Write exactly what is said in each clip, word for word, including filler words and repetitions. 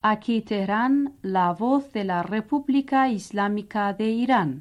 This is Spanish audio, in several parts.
Aquí Teherán, la voz de la República Islámica de Irán.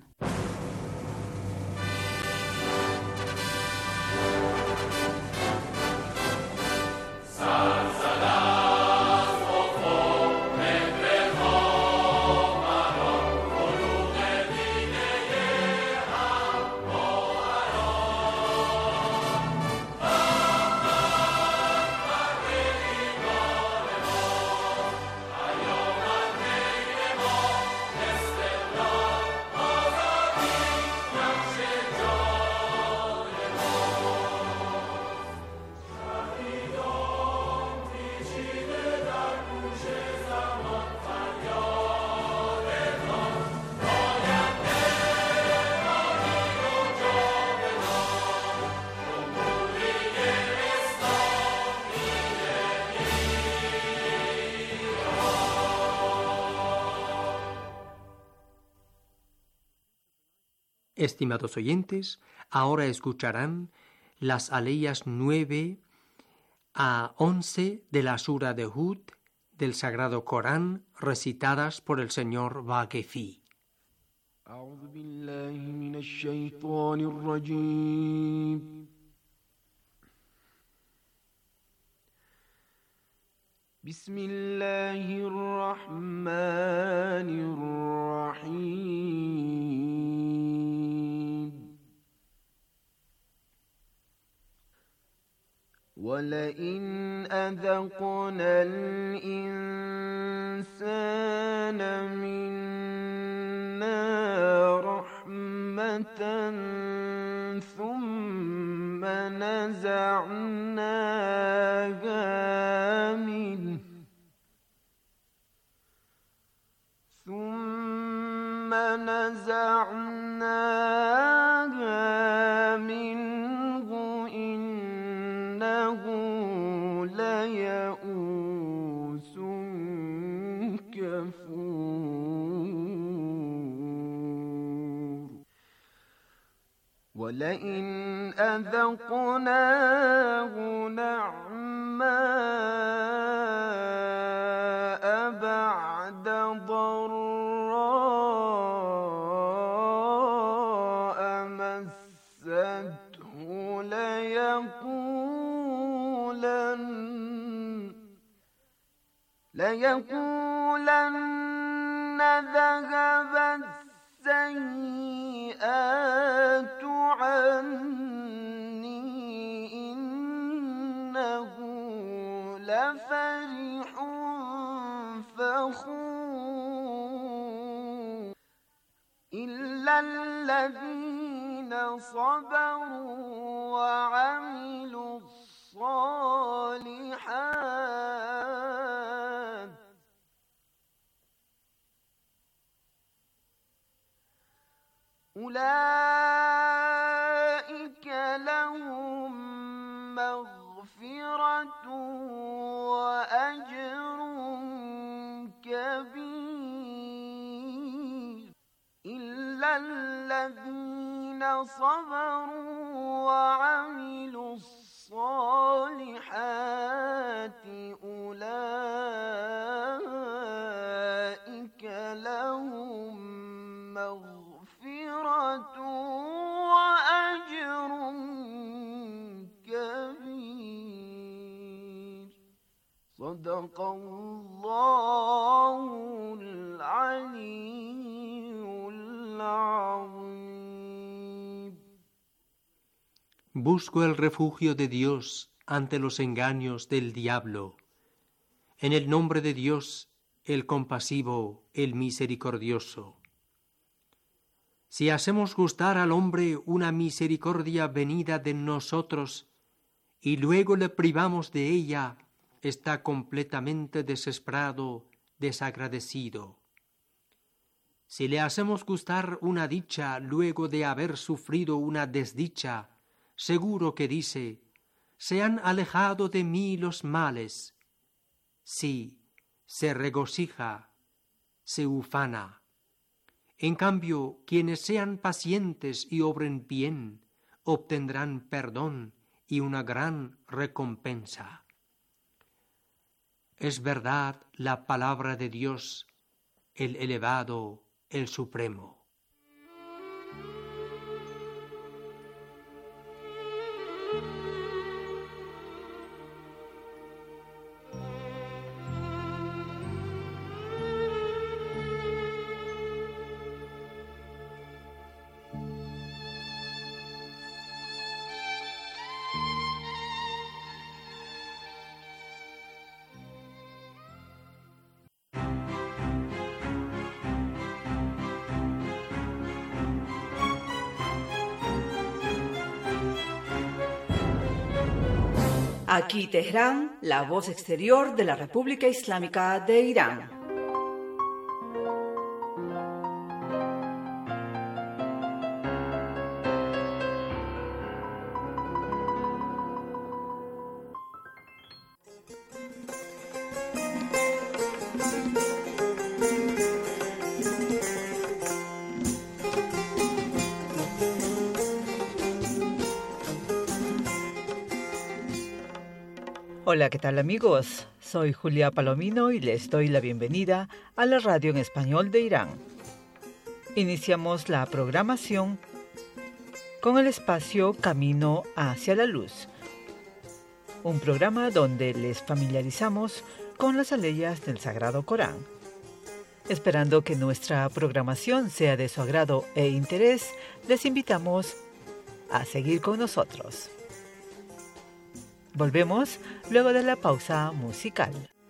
Estimados oyentes, ahora escucharán las aleyas nueve a once de la Sura de Hud del Sagrado Corán, recitadas por el señor Vaquefi. أعوذ بالله من الشيطان الرجيم بسم الله الرحمن الرحيم ولئن أذقنا الإنسان منا رحمة ثم نزعناها منه ثم نزعناها منه إنه ليئوس كفور ولئن أذقناه نعماء بعد ضراء مسته ليقولن ليقولن ذهب السيئات عني إنه لفرح فخور إلا الذين صبروا وعملوا الصالحات أولئك لهم مغفرة وأجر كبير إلا الذين صبروا وعملوا الصالحات أولئك لهم مغفرة وأجر كبير صدق الله العلي العظيم. Busco el refugio de Dios ante los engaños del diablo. En el nombre de Dios, el compasivo, el misericordioso. Si hacemos gustar al hombre una misericordia venida de nosotros y luego le privamos de ella, está completamente desesperado, desagradecido. Si le hacemos gustar una dicha luego de haber sufrido una desdicha, seguro que dice: se han alejado de mí los males. Sí, se regocija, se ufana. En cambio, quienes sean pacientes y obren bien, obtendrán perdón y una gran recompensa. Es verdad la palabra de Dios, el elevado, el supremo. Aquí Teherán, la voz exterior de la República Islámica de Irán. Hola, ¿qué tal amigos? Soy Julia Palomino y les doy la bienvenida a la radio en español de Irán. Iniciamos la programación con el espacio Camino hacia la Luz, un programa donde les familiarizamos con las aleyas del Sagrado Corán. Esperando que nuestra programación sea de su agrado e interés, les invitamos a seguir con nosotros. Volvemos luego de la pausa musical.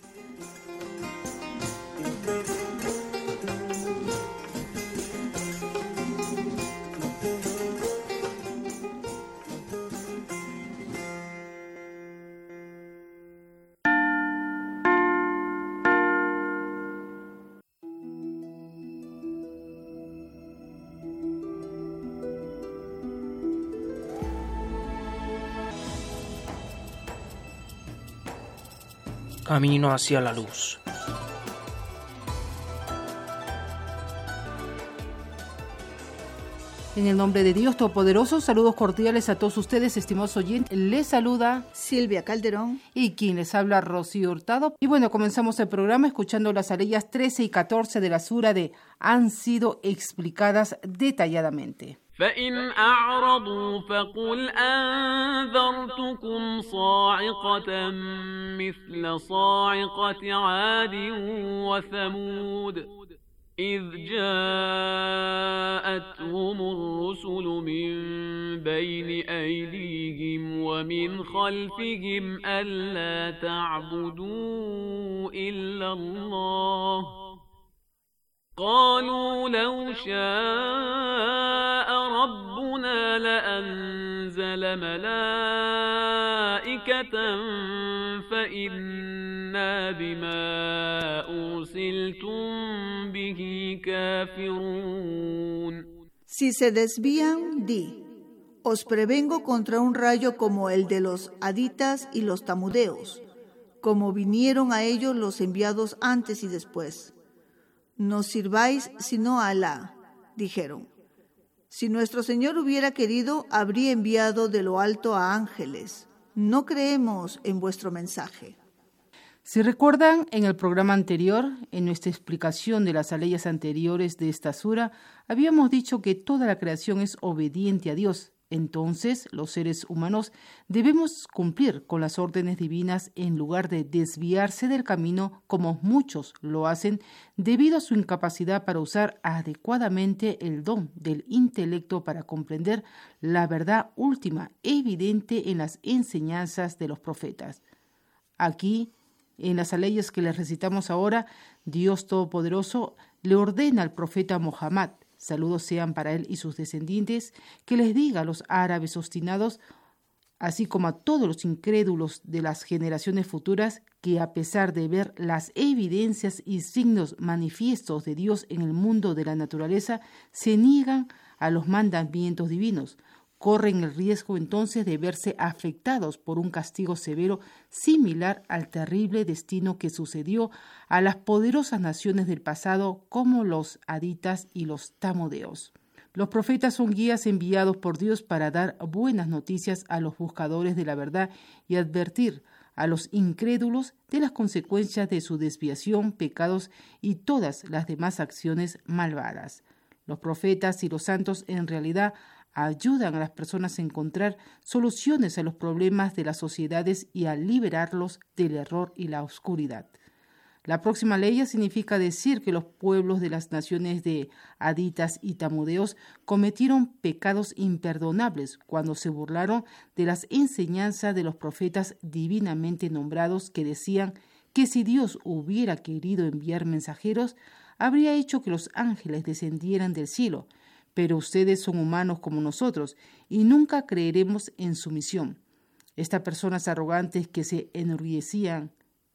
Camino hacia la luz. En el nombre de Dios Todopoderoso, saludos cordiales a todos ustedes, estimados oyentes. Les saluda Silvia Calderón y quien les habla, Rocío Hurtado. Y bueno, comenzamos el programa escuchando las aleyas trece y catorce de la sura de Han sido explicadas detalladamente. فإن أعرضوا فقل أنذرتكم صاعقة مثل صاعقة عاد وثمود إذ جاءتهم الرسل من بين أيديهم ومن خلفهم ألا تعبدوا إلا الله قالوا لو شاء ربنا لأنزل ملائكة فإنا بما أرسلتم به كافرون. Si se desvían, di, os prevengo contra un rayo como el de los aditas y los tamudeos, como vinieron a ellos los enviados antes y después. No sirváis sino a Alá, dijeron. Si nuestro Señor hubiera querido, habría enviado de lo alto a ángeles. No creemos en vuestro mensaje. Si recuerdan, en el programa anterior, en nuestra explicación de las aleyas anteriores de esta sura, habíamos dicho que toda la creación es obediente a Dios. Entonces, los seres humanos debemos cumplir con las órdenes divinas en lugar de desviarse del camino como muchos lo hacen debido a su incapacidad para usar adecuadamente el don del intelecto para comprender la verdad última evidente en las enseñanzas de los profetas. Aquí, en las aleyas que les recitamos ahora, Dios Todopoderoso le ordena al profeta Muhammad, saludos sean para él y sus descendientes, que les diga a los árabes obstinados, así como a todos los incrédulos de las generaciones futuras, que a pesar de ver las evidencias y signos manifiestos de Dios en el mundo de la naturaleza, se niegan a los mandamientos divinos. Corren el riesgo entonces de verse afectados por un castigo severo similar al terrible destino que sucedió a las poderosas naciones del pasado como los aditas y los tamudeos. Los profetas son guías enviados por Dios para dar buenas noticias a los buscadores de la verdad y advertir a los incrédulos de las consecuencias de su desviación, pecados y todas las demás acciones malvadas. Los profetas y los santos en realidad ayudan a las personas a encontrar soluciones a los problemas de las sociedades y a liberarlos del error y la oscuridad. La próxima ley significa decir que los pueblos de las naciones de aditas y tamudeos cometieron pecados imperdonables cuando se burlaron de las enseñanzas de los profetas divinamente nombrados que decían que si Dios hubiera querido enviar mensajeros, habría hecho que los ángeles descendieran del cielo, pero ustedes son humanos como nosotros y nunca creeremos en su misión. Estas personas arrogantes que se enorgullecían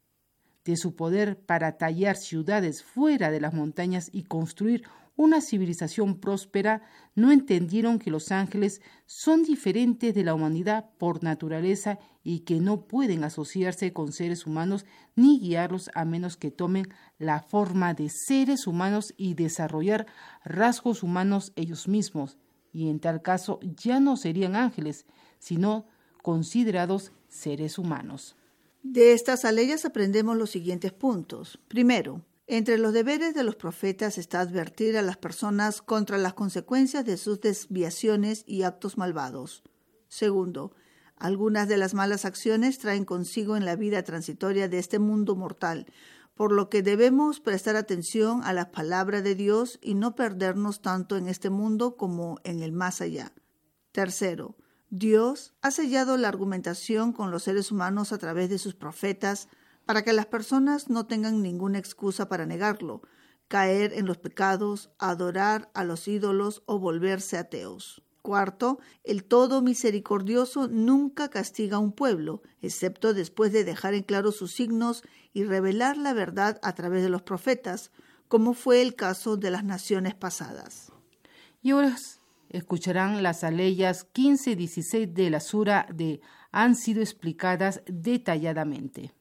de su poder para tallar ciudades fuera de las montañas y construir una civilización próspera, no entendieron que los ángeles son diferentes de la humanidad por naturaleza y que no pueden asociarse con seres humanos ni guiarlos a menos que tomen la forma de seres humanos y desarrollar rasgos humanos ellos mismos, y en tal caso ya no serían ángeles, sino considerados seres humanos. De estas aleyas aprendemos los siguientes puntos. Primero, entre los deberes de los profetas está advertir a las personas contra las consecuencias de sus desviaciones y actos malvados. Segundo, algunas de las malas acciones traen consigo en la vida transitoria de este mundo mortal, por lo que debemos prestar atención a la palabra de Dios y no perdernos tanto en este mundo como en el más allá. Tercero, Dios ha sellado la argumentación con los seres humanos a través de sus profetas para que las personas no tengan ninguna excusa para negarlo, caer en los pecados, adorar a los ídolos o volverse ateos. Cuarto, el todo misericordioso nunca castiga a un pueblo, excepto después de dejar en claro sus signos y revelar la verdad a través de los profetas, como fue el caso de las naciones pasadas. Y ahora escucharán las aleyas quince y dieciséis de la sura de han sido explicadas detalladamente.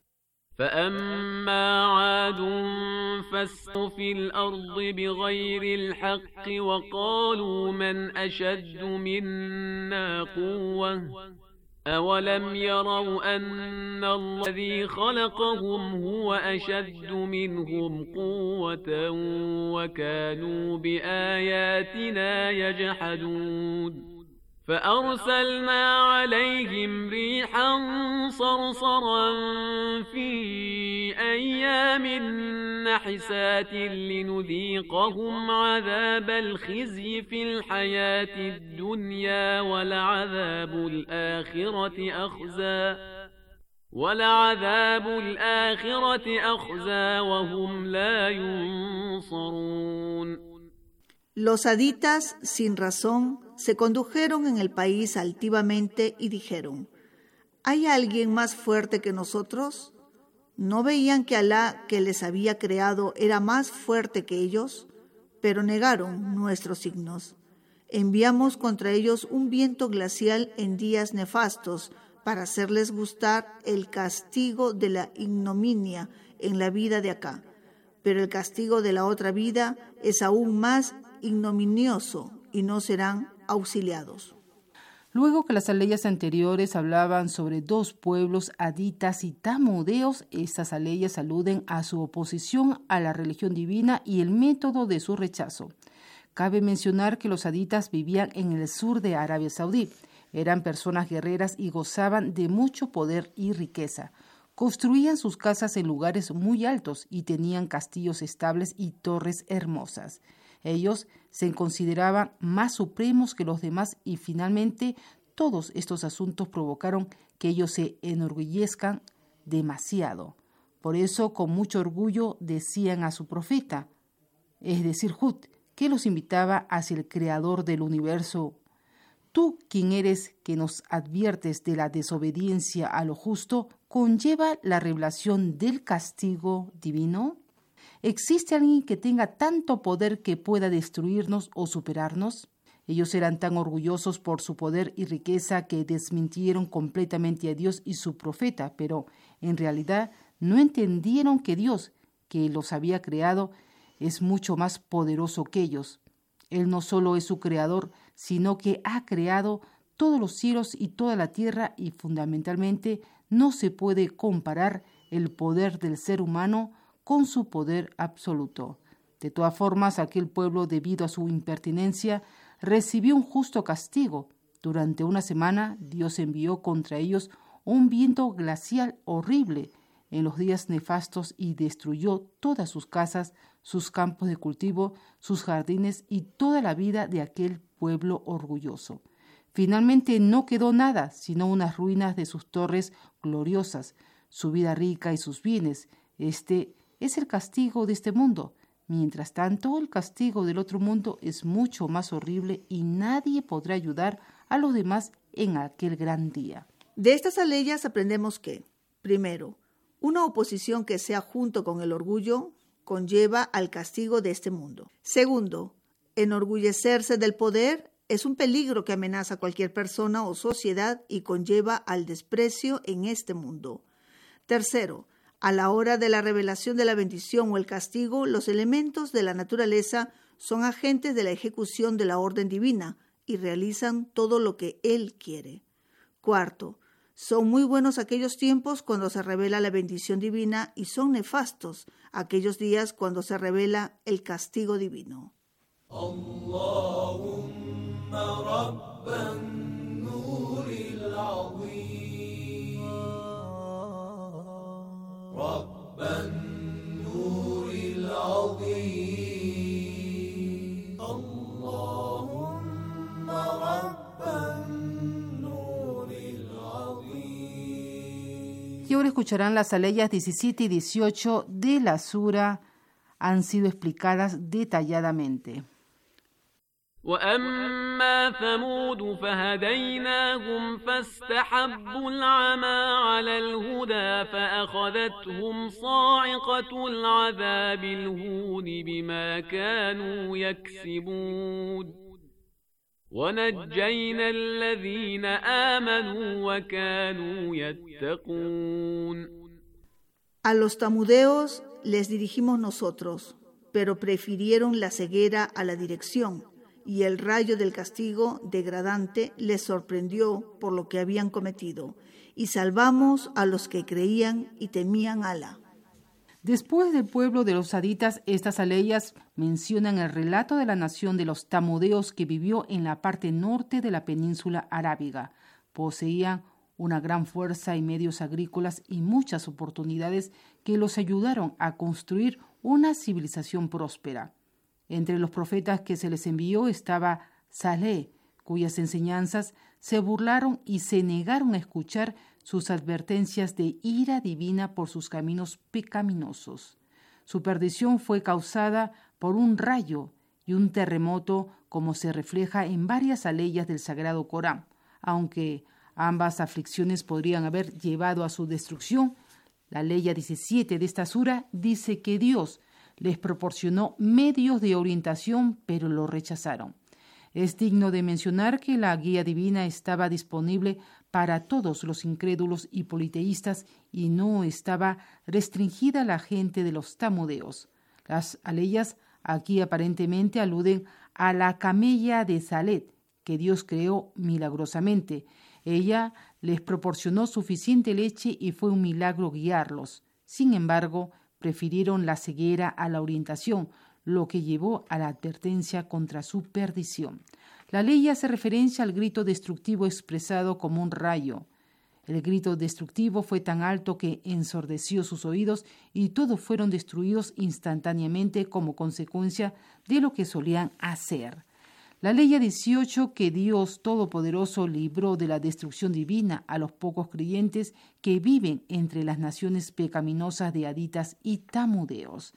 فأما عاد فسقوا في الأرض بغير الحق وقالوا من أشد منا قوة أولم يروا أن الذي خلقهم هو أشد منهم قوة وكانوا بآياتنا يجحدون فأرسلنا عليهم ريحا صرصرا في أيام نحسات لنذيقهم عذاب الخزي في الحياة الدنيا ولعذاب الآخرة أخزى ولعذاب الآخرة أخزى وهم لا ينصرون. Los aditas, sin razón, se condujeron en el país altivamente y dijeron: ¿hay alguien más fuerte que nosotros? ¿No veían que Alá, que les había creado, era más fuerte que ellos? Pero negaron nuestros signos. Enviamos contra ellos un viento glacial en días nefastos para hacerles gustar el castigo de la ignominia en la vida de acá. Pero el castigo de la otra vida es aún más ignominioso y no serán auxiliados. Luego que las aleyas anteriores hablaban sobre dos pueblos, aditas y tamudeos, estas aleyas aluden a su oposición a la religión divina y el método de su rechazo. Cabe mencionar que los aditas vivían en el sur de Arabia Saudí. Eran personas guerreras y gozaban de mucho poder y riqueza. Construían sus casas en lugares muy altos y tenían castillos estables y torres hermosas. Ellos se consideraban más supremos que los demás y finalmente todos estos asuntos provocaron que ellos se enorgullezcan demasiado. Por eso, con mucho orgullo, decían a su profeta, es decir, Hud, que los invitaba hacia el Creador del universo: tú, quien eres que nos adviertes de la desobediencia a lo justo, ¿conlleva la revelación del castigo divino? ¿Existe alguien que tenga tanto poder que pueda destruirnos o superarnos? Ellos eran tan orgullosos por su poder y riqueza que desmintieron completamente a Dios y su profeta, pero en realidad no entendieron que Dios, que los había creado, es mucho más poderoso que ellos. Él no solo es su creador, sino que ha creado todos los cielos y toda la tierra, y fundamentalmente no se puede comparar el poder del ser humano con su poder absoluto. De todas formas, aquel pueblo, debido a su impertinencia, recibió un justo castigo. Durante una semana, Dios envió contra ellos un viento glacial horrible en los días nefastos y destruyó todas sus casas, sus campos de cultivo, sus jardines y toda la vida de aquel pueblo orgulloso. Finalmente no quedó nada, sino unas ruinas de sus torres gloriosas, su vida rica y sus bienes. Este es el castigo de este mundo. Mientras tanto, el castigo del otro mundo es mucho más horrible y nadie podrá ayudar a los demás en aquel gran día. De estas aleyas aprendemos que, primero, una oposición que sea junto con el orgullo conlleva al castigo de este mundo. Segundo, enorgullecerse del poder es un peligro que amenaza a cualquier persona o sociedad y conlleva al desprecio en este mundo. Tercero, a la hora de la revelación de la bendición o el castigo, los elementos de la naturaleza son agentes de la ejecución de la orden divina y realizan todo lo que Él quiere. Cuarto, son muy buenos aquellos tiempos cuando se revela la bendición divina y son nefastos aquellos días cuando se revela el castigo divino. Allahumma rabban nuril azim, rabban nuril azim, Allahumma rabban. Y ahora escucharán las aleyas diecisiete y dieciocho de la sura. Han sido explicadas detalladamente. وأما ثمود فهديناهم فاستحبوا العمى على الهدى فأخذتهم صاعقة العذاب الهون بما كانوا يكسبون ونجينا الذين آمنوا وكانوا يتقون. A los tamudeos les dirigimos nosotros, pero prefirieron la ceguera a la dirección, y el rayo del castigo degradante les sorprendió por lo que habían cometido, y salvamos a los que creían y temían a Alá. Después del pueblo de los aditas, estas aleyas mencionan el relato de la nación de los tamudeos que vivió en la parte norte de la península arábiga. Poseían una gran fuerza y medios agrícolas y muchas oportunidades que los ayudaron a construir una civilización próspera. Entre los profetas que se les envió estaba Saleh, cuyas enseñanzas se burlaron y se negaron a escuchar sus advertencias de ira divina por sus caminos pecaminosos. Su perdición fue causada por un rayo y un terremoto, como se refleja en varias aleyas del Sagrado Corán. Aunque ambas aflicciones podrían haber llevado a su destrucción, la aleya diecisiete de esta sura dice que Dios les proporcionó medios de orientación, pero lo rechazaron. Es digno de mencionar que la guía divina estaba disponible para todos los incrédulos y politeístas y no estaba restringida a la gente de los tamudeos. Las aleyas aquí aparentemente aluden a la camella de Salet, que Dios creó milagrosamente. Ella les proporcionó suficiente leche y fue un milagro guiarlos. Sin embargo, prefirieron la ceguera a la orientación, lo que llevó a la advertencia contra su perdición. La ley hace referencia al grito destructivo expresado como un rayo. El grito destructivo fue tan alto que ensordeció sus oídos y todos fueron destruidos instantáneamente como consecuencia de lo que solían hacer. La ley dieciocho, que Dios Todopoderoso libró de la destrucción divina a los pocos creyentes que viven entre las naciones pecaminosas de aditas y tamudeos.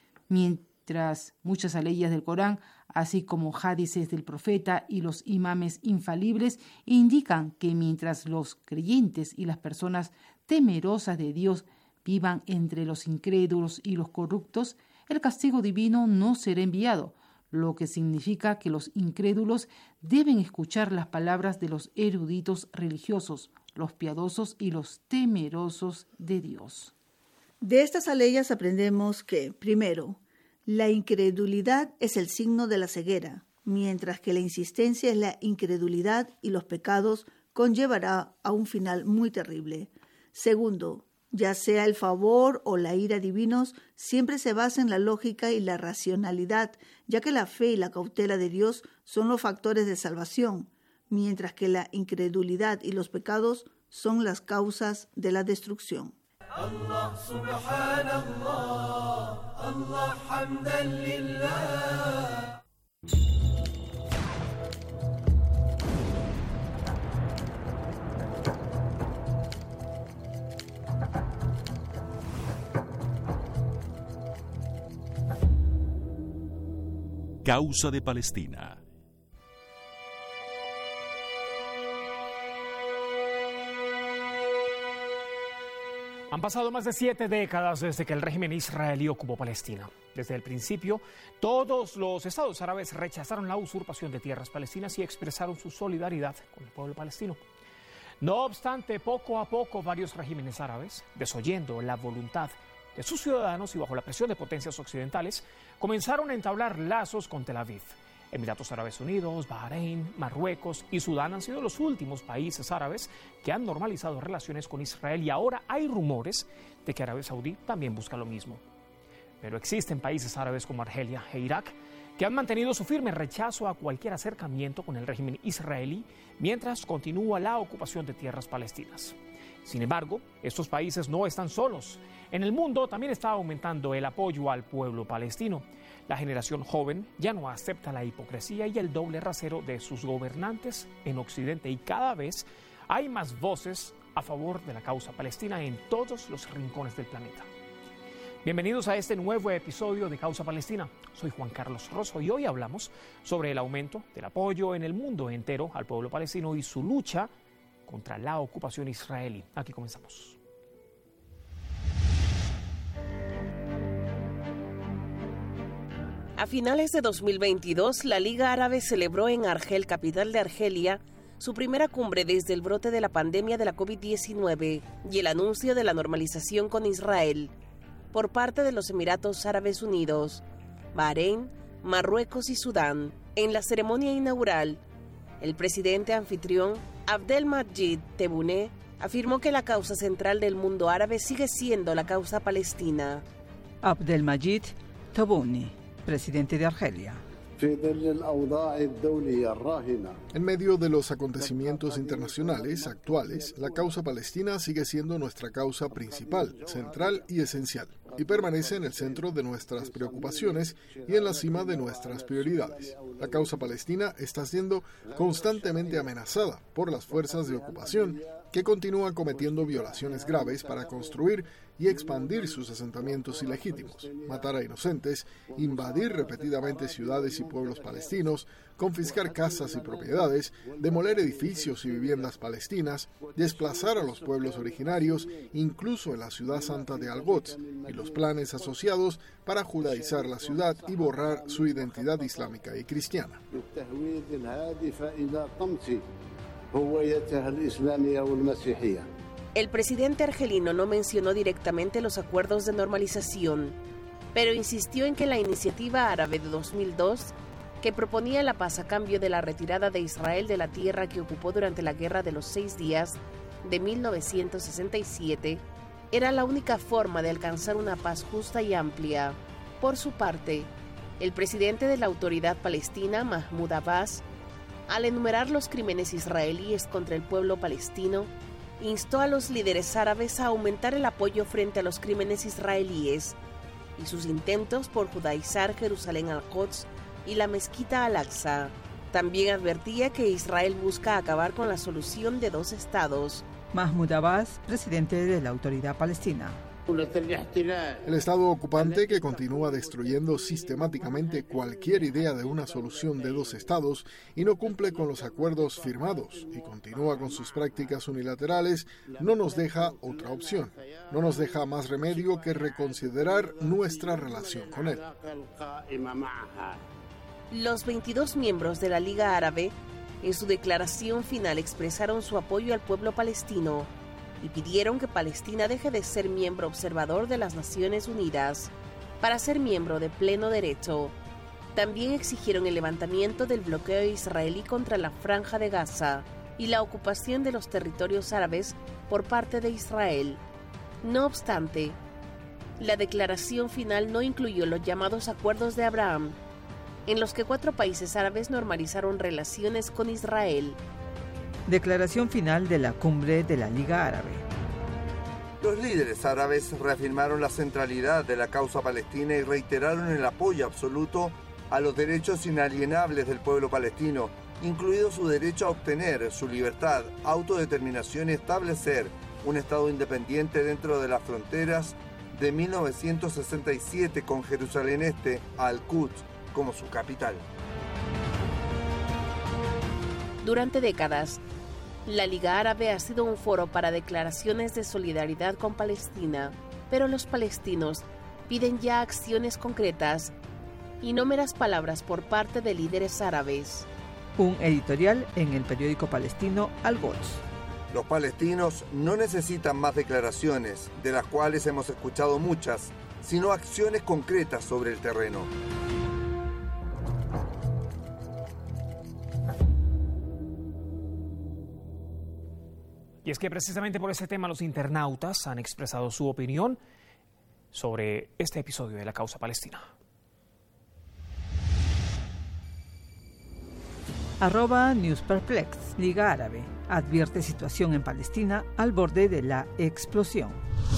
Mientras muchas aleyas del Corán, así como hadices del profeta y los imames infalibles, indican que mientras los creyentes y las personas temerosas de Dios vivan entre los incrédulos y los corruptos, el castigo divino no será enviado, lo que significa que los incrédulos deben escuchar las palabras de los eruditos religiosos, los piadosos y los temerosos de Dios. De estas aleyas aprendemos que, primero, la incredulidad es el signo de la ceguera, mientras que la insistencia es la incredulidad y los pecados conllevará a un final muy terrible. Segundo, ya sea el favor o la ira divinos, siempre se basa en la lógica y la racionalidad, ya que la fe y la cautela de Dios son los factores de salvación, mientras que la incredulidad y los pecados son las causas de la destrucción. Allah, subhanallah, Allah, hamdan lillah. Causa de Palestina. Han pasado más de siete décadas desde que el régimen israelí ocupó Palestina. Desde el principio, todos los estados árabes rechazaron la usurpación de tierras palestinas y expresaron su solidaridad con el pueblo palestino. No obstante, poco a poco varios regímenes árabes, desoyendo la voluntad de sus ciudadanos y bajo la presión de potencias occidentales, comenzaron a entablar lazos con Tel Aviv. Emiratos Árabes Unidos, Bahrein, Marruecos y Sudán han sido los últimos países árabes que han normalizado relaciones con Israel y ahora hay rumores de que Arabia Saudí también busca lo mismo. Pero existen países árabes como Argelia e Irak que han mantenido su firme rechazo a cualquier acercamiento con el régimen israelí mientras continúa la ocupación de tierras palestinas. Sin embargo, estos países no están solos. En el mundo también está aumentando el apoyo al pueblo palestino. La generación joven ya no acepta la hipocresía y el doble rasero de sus gobernantes en Occidente y cada vez hay más voces a favor de la causa palestina en todos los rincones del planeta. Bienvenidos a este nuevo episodio de Causa Palestina. Soy Juan Carlos Rosso y hoy hablamos sobre el aumento del apoyo en el mundo entero al pueblo palestino y su lucha contra la ocupación israelí. Aquí comenzamos. A finales de dos mil veintidós, la Liga Árabe celebró en Argel, capital de Argelia, su primera cumbre desde el brote de la pandemia de la COVID diecinueve y el anuncio de la normalización con Israel por parte de los Emiratos Árabes Unidos, Bahrein, Marruecos y Sudán. En la ceremonia inaugural, el presidente anfitrión, Abdelmadjid Tebboune, afirmó que la causa central del mundo árabe sigue siendo la causa palestina. Abdelmadjid Tebboune, presidente de Argelia. En medio de los acontecimientos internacionales actuales, la causa palestina sigue siendo nuestra causa principal, central y esencial, y permanece en el centro de nuestras preocupaciones y en la cima de nuestras prioridades. La causa palestina está siendo constantemente amenazada por las fuerzas de ocupación que continúan cometiendo violaciones graves para construir y expandir sus asentamientos ilegítimos, matar a inocentes, invadir repetidamente ciudades y pueblos palestinos, confiscar casas y propiedades, demoler edificios y viviendas palestinas, desplazar a los pueblos originarios, incluso en la ciudad santa de Al-Quds, y los planes asociados para judaizar la ciudad y borrar su identidad islámica y cristiana. El presidente argelino no mencionó directamente los acuerdos de normalización, pero insistió en que la iniciativa árabe de dos mil dos, que proponía la paz a cambio de la retirada de Israel de la tierra que ocupó durante la Guerra de los Seis Días de mil novecientos sesenta y siete, era la única forma de alcanzar una paz justa y amplia. Por su parte, el presidente de la Autoridad Palestina, Mahmoud Abbas, al enumerar los crímenes israelíes contra el pueblo palestino, instó a los líderes árabes a aumentar el apoyo frente a los crímenes israelíes y sus intentos por judaizar Jerusalén al-Quds y la mezquita al-Aqsa. También advertía que Israel busca acabar con la solución de dos estados. Mahmoud Abbas, presidente de la Autoridad Palestina. El Estado ocupante, que continúa destruyendo sistemáticamente cualquier idea de una solución de dos estados y no cumple con los acuerdos firmados y continúa con sus prácticas unilaterales, no nos deja otra opción. No nos deja más remedio que reconsiderar nuestra relación con él. Los veintidós miembros de la Liga Árabe, en su declaración final, expresaron su apoyo al pueblo palestino y pidieron que Palestina deje de ser miembro observador de las Naciones Unidas para ser miembro de pleno derecho. También exigieron el levantamiento del bloqueo israelí contra la Franja de Gaza y la ocupación de los territorios árabes por parte de Israel. No obstante, la declaración final no incluyó los llamados Acuerdos de Abraham, en los que cuatro países árabes normalizaron relaciones con Israel. Declaración final de la cumbre de la Liga Árabe. Los líderes árabes reafirmaron la centralidad de la causa palestina y reiteraron el apoyo absoluto a los derechos inalienables del pueblo palestino, incluido su derecho a obtener su libertad, autodeterminación y establecer un Estado independiente dentro de las fronteras de mil novecientos sesenta y siete, con Jerusalén Este, Al-Quds, como su capital. Durante décadas, la Liga Árabe ha sido un foro para declaraciones de solidaridad con Palestina, pero los palestinos piden ya acciones concretas y no meras palabras por parte de líderes árabes. Un editorial en el periódico palestino Al-Quds. Los palestinos no necesitan más declaraciones, de las cuales hemos escuchado muchas, sino acciones concretas sobre el terreno. Y es que precisamente por ese tema los internautas han expresado su opinión sobre este episodio de la causa palestina. Arroba NewsPerplex, Liga Árabe, advierte situación en Palestina al borde de la explosión.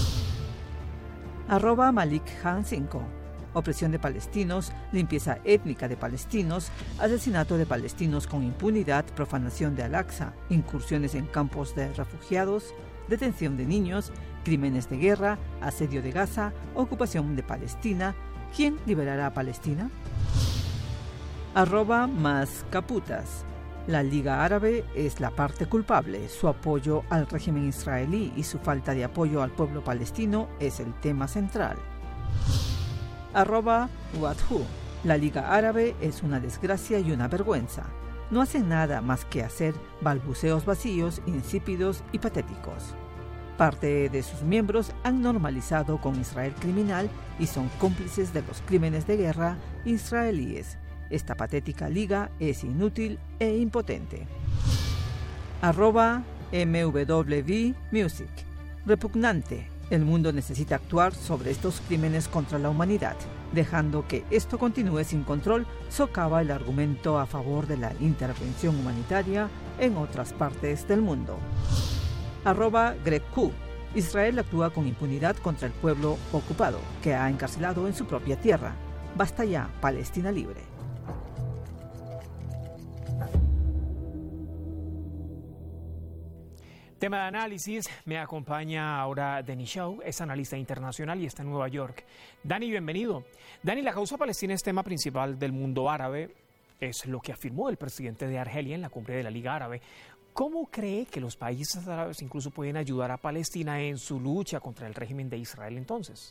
Arroba Malik Han cinco, opresión de palestinos, limpieza étnica de palestinos, asesinato de palestinos con impunidad, profanación de Al-Aqsa, incursiones en campos de refugiados, detención de niños, crímenes de guerra, asedio de Gaza, ocupación de Palestina. ¿Quién liberará a Palestina? Arroba más caputas. La Liga Árabe es la parte culpable. Su apoyo al régimen israelí y su falta de apoyo al pueblo palestino es el tema central. Arroba Wadhu. La Liga Árabe es una desgracia y una vergüenza. No hacen nada más que hacer balbuceos vacíos, insípidos y patéticos. Parte de sus miembros han normalizado con Israel criminal y son cómplices de los crímenes de guerra israelíes. Esta patética liga es inútil e impotente. Arroba M W V Music. Repugnante. El mundo necesita actuar sobre estos crímenes contra la humanidad. Dejando que esto continúe sin control, socava el argumento a favor de la intervención humanitaria en otras partes del mundo. Arroba Greg Q. Israel actúa con impunidad contra el pueblo ocupado, que ha encarcelado en su propia tierra. Basta ya, Palestina libre. Tema de análisis, me acompaña ahora Danny Shaw, es analista internacional y está en Nueva York. Danny, bienvenido. Danny, la causa palestina es tema principal del mundo árabe, es lo que afirmó el presidente de Argelia en la cumbre de la Liga Árabe. ¿Cómo cree que los países árabes incluso pueden ayudar a Palestina en su lucha contra el régimen de Israel entonces?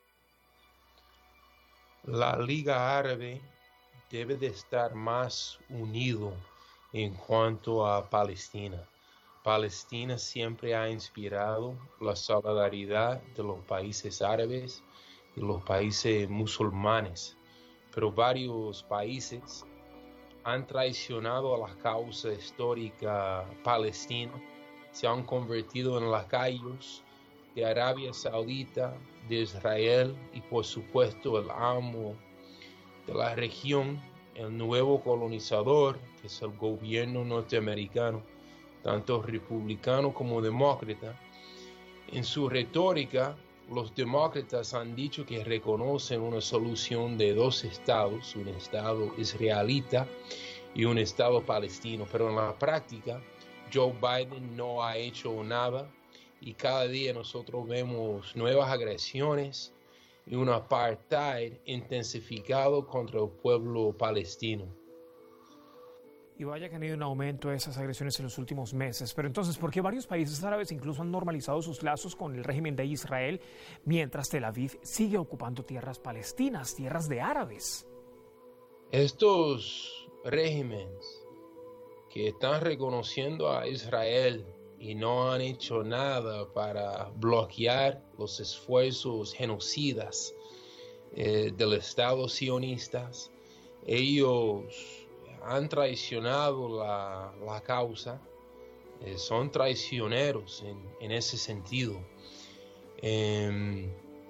La Liga Árabe debe de estar más unido en cuanto a Palestina. Palestina siempre ha inspirado la solidaridad de los países árabes y los países musulmanes, pero varios países han traicionado a la causa histórica palestina, se han convertido en lacayos de Arabia Saudita, de Israel y por supuesto el amo de la región, el nuevo colonizador, que es el gobierno norteamericano, tanto republicano como demócrata. En su retórica, los demócratas han dicho que reconocen una solución de dos estados, un estado israelita y un estado palestino, pero en la práctica Joe Biden no ha hecho nada y cada día nosotros vemos nuevas agresiones y un apartheid intensificado contra el pueblo palestino. Y vaya que han ido un aumento de esas agresiones en los últimos meses. Pero entonces, ¿por qué varios países árabes incluso han normalizado sus lazos con el régimen de Israel mientras Tel Aviv sigue ocupando tierras palestinas, tierras de árabes? Estos regímenes que están reconociendo a Israel y no han hecho nada para bloquear los esfuerzos genocidas eh, del Estado sionista ellos han traicionado la, la causa, eh, son traicioneros en, en ese sentido. Eh,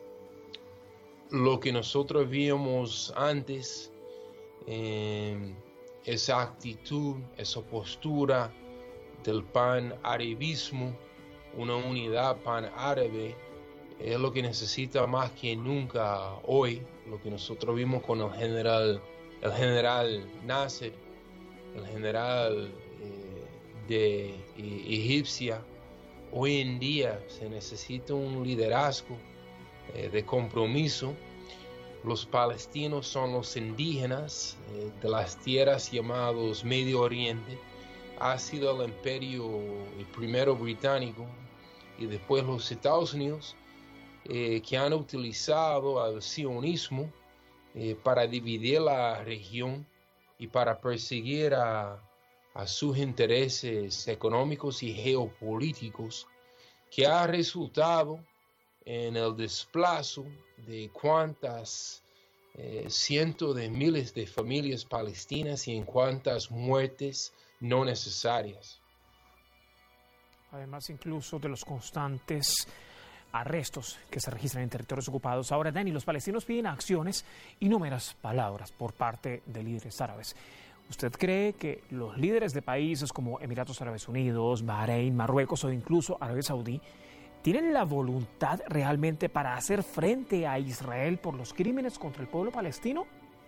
lo que nosotros vimos antes, eh, esa actitud, esa postura del pan-arabismo, una unidad pan-árabe, es lo que necesita más que nunca hoy, lo que nosotros vimos con el general, el general Nasser, el general eh, de eh, Egipcia. Hoy en día se necesita un liderazgo eh, de compromiso. Los palestinos son los indígenas eh, de las tierras llamadas Medio Oriente. Ha sido el imperio el primero británico y después los Estados Unidos eh, que han utilizado al sionismo eh, para dividir la región y para perseguir a, a sus intereses económicos y geopolíticos, que ha resultado en el desplazo de cuantas eh, cientos de miles de familias palestinas y en cuantas muertes no necesarias. Además, incluso de los constantes arrestos que se registran en territorios ocupados. Ahora, Dani, los palestinos piden acciones y númeras palabras por parte de líderes árabes. ¿Usted cree que los líderes de países como Emiratos Árabes Unidos, Bahrein, Marruecos o incluso Arabia Saudí tienen la voluntad realmente para hacer frente a Israel por los crímenes contra el pueblo palestino?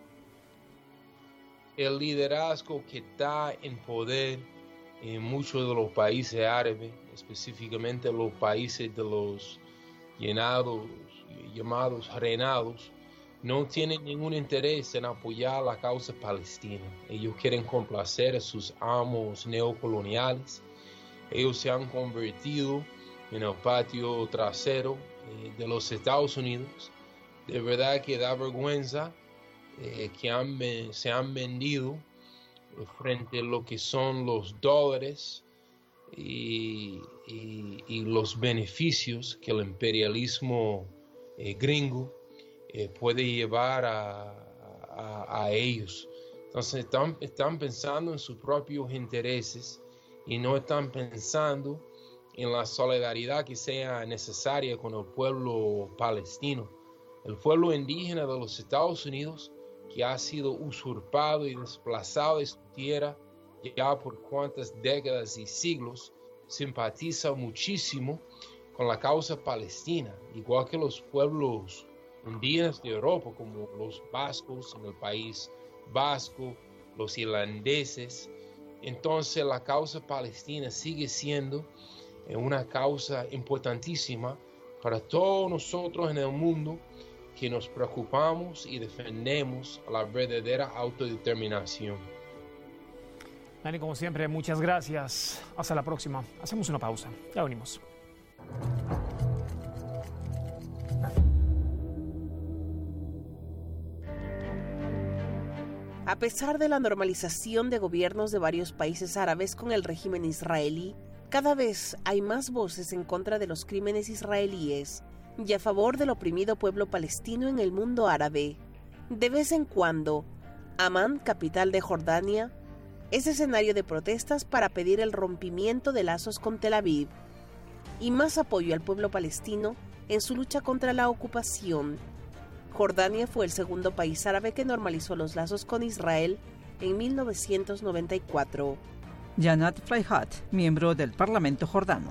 El liderazgo que está en poder en muchos de los países árabes, específicamente los países de los llenados, llamados reinados, no tienen ningún interés en apoyar la causa palestina. Ellos quieren complacer a sus amos neocoloniales. Ellos se han convertido en el patio trasero eh, de los Estados Unidos. De verdad que da vergüenza eh, que han, se han vendido frente a lo que son los dólares y, y, y los beneficios que el imperialismo eh, gringo eh, puede llevar a, a, a ellos. Entonces están, están pensando en sus propios intereses y no están pensando en la solidaridad que sea necesaria con el pueblo palestino. El pueblo indígena de los Estados Unidos, que ha sido usurpado y desplazado de su tierra ya por cuantas décadas y siglos, simpatiza muchísimo con la causa palestina, igual que los pueblos indígenas de Europa, como los vascos en el país vasco, los irlandeses. Entonces la causa palestina sigue siendo una causa importantísima para todos nosotros en el mundo que nos preocupamos y defendemos la verdadera autodeterminación. Dani, como siempre, muchas gracias. Hasta la próxima. Hacemos una pausa. Ya venimos. A pesar de la normalización de gobiernos de varios países árabes con el régimen israelí, cada vez hay más voces en contra de los crímenes israelíes y a favor del oprimido pueblo palestino en el mundo árabe. De vez en cuando, Amán, capital de Jordania, es escenario de protestas para pedir el rompimiento de lazos con Tel Aviv y más apoyo al pueblo palestino en su lucha contra la ocupación. Jordania fue el segundo país árabe que normalizó los lazos con Israel en mil novecientos noventa y cuatro. Janat Freihat, miembro del Parlamento jordano.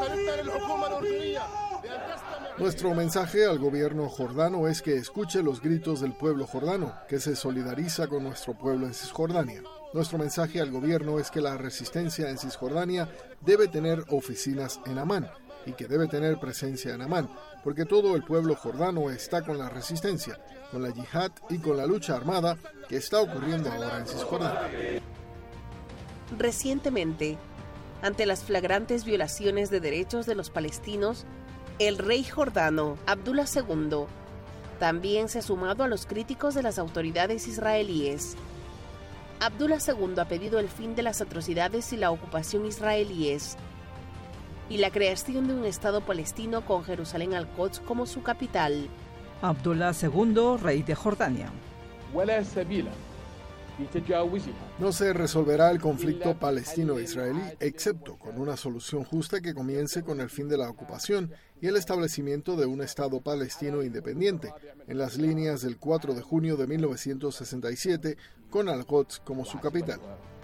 Nuestro mensaje al gobierno jordano es que escuche los gritos del pueblo jordano, que se solidariza con nuestro pueblo en Cisjordania. Nuestro mensaje al gobierno es que la resistencia en Cisjordania debe tener oficinas en Amán y que debe tener presencia en Amán, porque todo el pueblo jordano está con la resistencia, con la yihad y con la lucha armada que está ocurriendo ahora en Cisjordania. Recientemente, ante las flagrantes violaciones de derechos de los palestinos, el rey jordano, Abdullah segundo, también se ha sumado a los críticos de las autoridades israelíes. Abdullah segundo ha pedido el fin de las atrocidades y la ocupación israelíes y la creación de un Estado palestino con Jerusalén al-Quds como su capital. Abdullah segundo, rey de Jordania. No se resolverá el conflicto palestino-israelí, excepto con una solución justa que comience con el fin de la ocupación y el establecimiento de un Estado palestino independiente, en las líneas del cuatro de junio de mil novecientos sesenta y siete, con Al-Quds como su capital.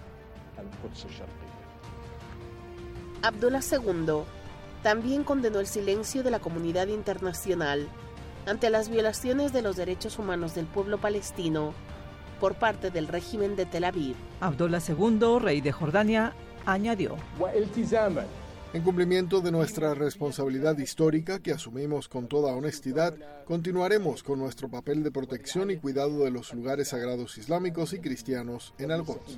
Abdullah segundo también condenó el silencio de la comunidad internacional ante las violaciones de los derechos humanos del pueblo palestino por parte del régimen de Tel Aviv. Abdullah segundo, rey de Jordania, añadió: En cumplimiento de nuestra responsabilidad histórica que asumimos con toda honestidad, continuaremos con nuestro papel de protección y cuidado de los lugares sagrados islámicos y cristianos en Al-Quds.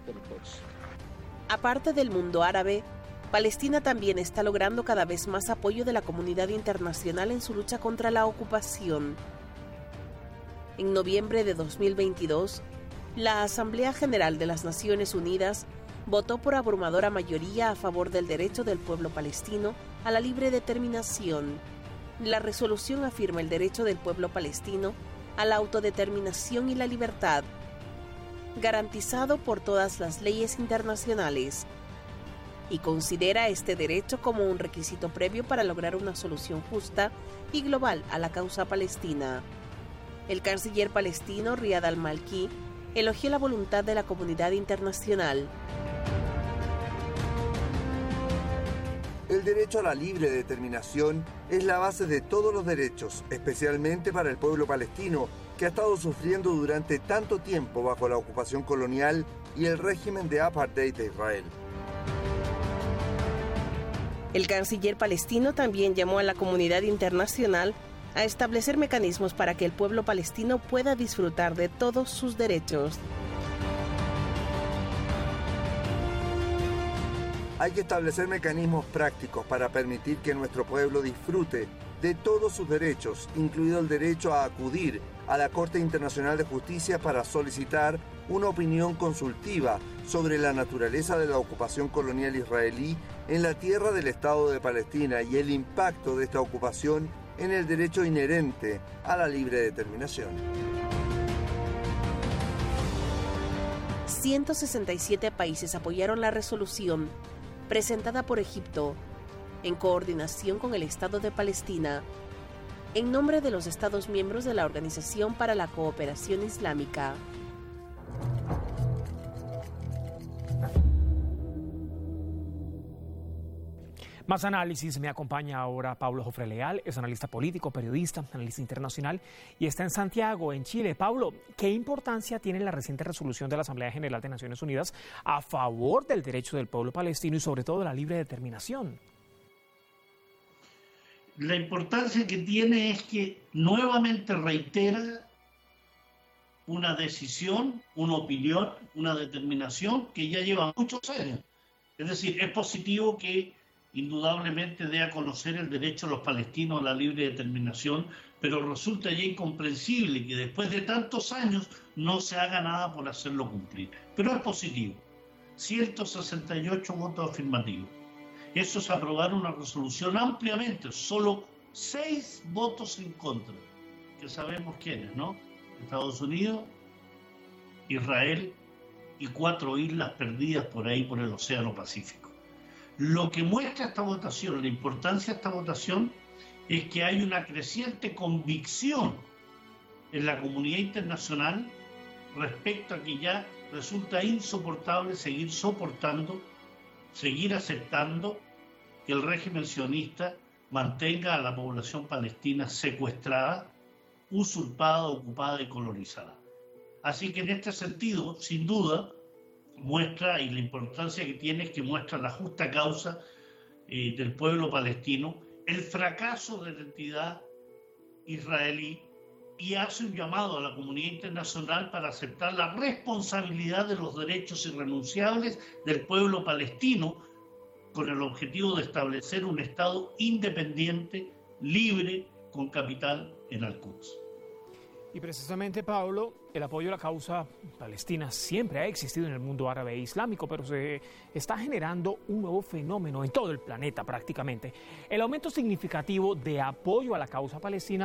Aparte del mundo árabe, Palestina también está logrando cada vez más apoyo de la comunidad internacional en su lucha contra la ocupación. En noviembre de dos mil veintidós, la Asamblea General de las Naciones Unidas votó por abrumadora mayoría a favor del derecho del pueblo palestino a la libre determinación. La resolución afirma el derecho del pueblo palestino a la autodeterminación y la libertad, garantizado por todas las leyes internacionales, y considera este derecho como un requisito previo para lograr una solución justa y global a la causa palestina. El canciller palestino Riyad al-Malki elogió la voluntad de la comunidad internacional. El derecho a la libre determinación es la base de todos los derechos, especialmente para el pueblo palestino, que ha estado sufriendo durante tanto tiempo bajo la ocupación colonial y el régimen de apartheid de Israel. El canciller palestino también llamó a la comunidad internacional a establecer mecanismos para que el pueblo palestino pueda disfrutar de todos sus derechos. Hay que establecer mecanismos prácticos para permitir que nuestro pueblo disfrute de todos sus derechos, incluido el derecho a acudir a la Corte Internacional de Justicia para solicitar una opinión consultiva sobre la naturaleza de la ocupación colonial israelí en la tierra del Estado de Palestina y el impacto de esta ocupación en el derecho inherente a la libre determinación. ciento sesenta y siete países apoyaron la resolución presentada por Egipto, en coordinación con el Estado de Palestina, en nombre de los Estados miembros de la Organización para la Cooperación Islámica. Más análisis. Me acompaña ahora Pablo Jofre Leal, es analista político, periodista, analista internacional y está en Santiago, en Chile. Pablo, ¿qué importancia tiene la reciente resolución de la Asamblea General de Naciones Unidas a favor del derecho del pueblo palestino y sobre todo de la libre determinación? La importancia que tiene es que nuevamente reitera una decisión, una opinión, una determinación que ya lleva muchos años. Es decir, es positivo que indudablemente dé a conocer el derecho de los palestinos a la libre determinación, pero resulta ya incomprensible que después de tantos años no se haga nada por hacerlo cumplir. Pero es positivo. ciento sesenta y ocho votos afirmativos. Eso es aprobar una resolución ampliamente, solo seis votos en contra, que sabemos quiénes, ¿no? Estados Unidos, Israel y cuatro islas perdidas por ahí por el Océano Pacífico. Lo que muestra esta votación, la importancia de esta votación, es que hay una creciente convicción en la comunidad internacional respecto a que ya resulta insoportable seguir soportando, seguir aceptando que el régimen sionista mantenga a la población palestina secuestrada, usurpada, ocupada y colonizada. Así que en este sentido, sin duda, muestra, y la importancia que tiene es que muestra la justa causa eh, del pueblo palestino, el fracaso de la entidad israelí, y hace un llamado a la comunidad internacional para aceptar la responsabilidad de los derechos irrenunciables del pueblo palestino con el objetivo de establecer un Estado independiente, libre, con capital en Al-Quds. Y precisamente, Pablo, el apoyo a la causa palestina siempre ha existido en el mundo árabe e islámico, pero se está generando un nuevo fenómeno en todo el planeta prácticamente. El aumento significativo de apoyo a la causa palestina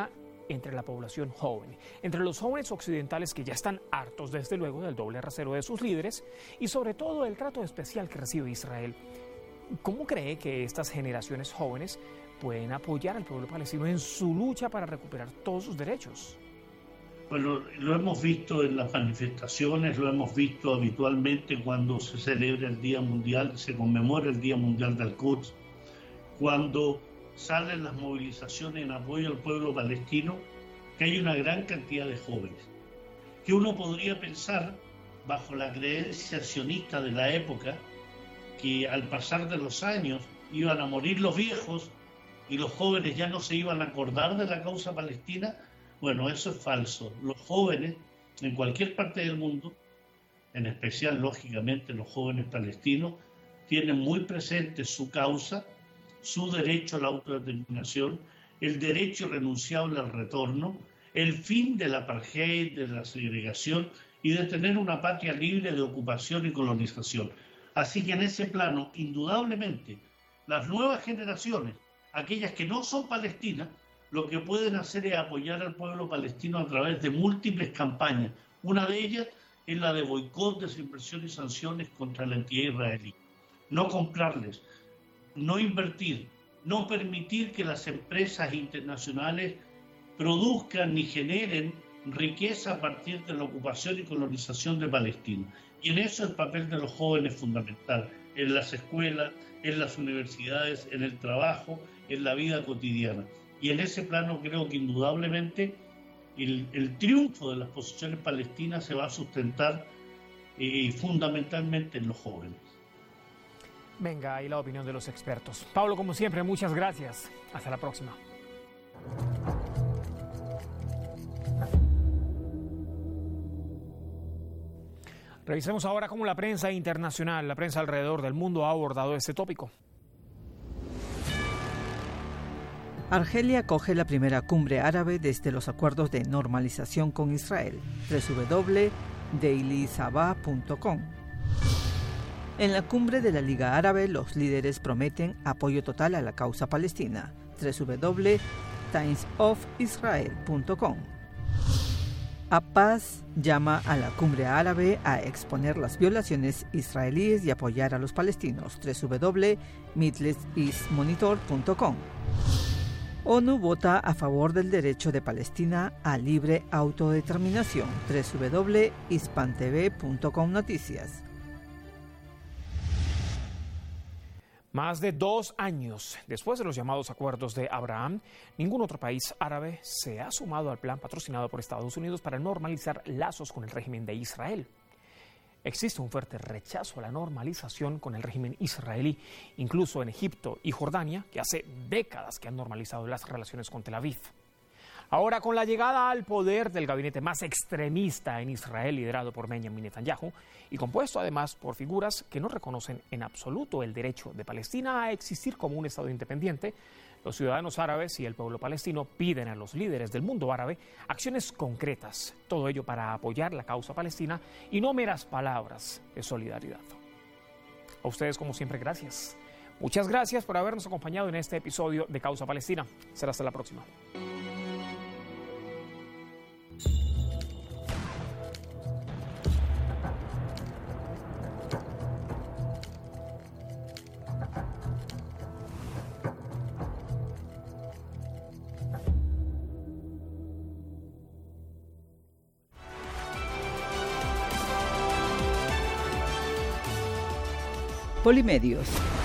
entre la población joven, entre los jóvenes occidentales que ya están hartos desde luego del doble rasero de sus líderes y sobre todo el trato especial que recibe Israel. ¿Cómo cree que estas generaciones jóvenes pueden apoyar al pueblo palestino en su lucha para recuperar todos sus derechos? Bueno, lo hemos visto en las manifestaciones, lo hemos visto habitualmente cuando se celebra el Día Mundial, se conmemora el Día Mundial del Quds, cuando salen las movilizaciones en apoyo al pueblo palestino, que hay una gran cantidad de jóvenes, que uno podría pensar, bajo la creencia sionista de la época, que al pasar de los años iban a morir los viejos y los jóvenes ya no se iban a acordar de la causa palestina. Bueno, eso es falso. Los jóvenes, en cualquier parte del mundo, en especial, lógicamente, los jóvenes palestinos, tienen muy presente su causa, su derecho a la autodeterminación, el derecho irrenunciable al retorno, el fin del apartheid, de la segregación y de tener una patria libre de ocupación y colonización. Así que en ese plano, indudablemente, las nuevas generaciones, aquellas que no son palestinas, lo que pueden hacer es apoyar al pueblo palestino a través de múltiples campañas. Una de ellas es la de boicot, desinversión y sanciones contra la entidad israelí. No comprarles, no invertir, no permitir que las empresas internacionales produzcan ni generen riqueza a partir de la ocupación y colonización de Palestina. Y en eso el papel de los jóvenes es fundamental, en las escuelas, en las universidades, en el trabajo, en la vida cotidiana. Y en ese plano creo que indudablemente el, el triunfo de las posiciones palestinas se va a sustentar eh, fundamentalmente en los jóvenes. Venga, ahí la opinión de los expertos. Pablo, como siempre, muchas gracias. Hasta la próxima. Revisemos ahora cómo la prensa internacional, la prensa alrededor del mundo ha abordado este tópico. Argelia acoge la primera cumbre árabe desde los acuerdos de normalización con Israel. doble u doble u doble punto daily sabah punto com. En la cumbre de la Liga Árabe, los líderes prometen apoyo total a la causa palestina. doble u doble u doble u punto times of israel punto com. Abbas llama a la cumbre árabe a exponer las violaciones israelíes y apoyar a los palestinos. doble u doble u doble u punto middle east monitor punto com. ONU vota a favor del derecho de Palestina a libre autodeterminación. doble u doble u doble u punto hispan t v punto com Noticias. Más de dos años después de los llamados acuerdos de Abraham, ningún otro país árabe se ha sumado al plan patrocinado por Estados Unidos para normalizar lazos con el régimen de Israel. Existe un fuerte rechazo a la normalización con el régimen israelí, incluso en Egipto y Jordania, que hace décadas que han normalizado las relaciones con Tel Aviv. Ahora, con la llegada al poder del gabinete más extremista en Israel, liderado por Benjamin Netanyahu, y compuesto además por figuras que no reconocen en absoluto el derecho de Palestina a existir como un Estado independiente, los ciudadanos árabes y el pueblo palestino piden a los líderes del mundo árabe acciones concretas, todo ello para apoyar la causa palestina y no meras palabras de solidaridad. A ustedes, como siempre, gracias. Muchas gracias por habernos acompañado en este episodio de Causa Palestina. Será hasta la próxima. Polimedios.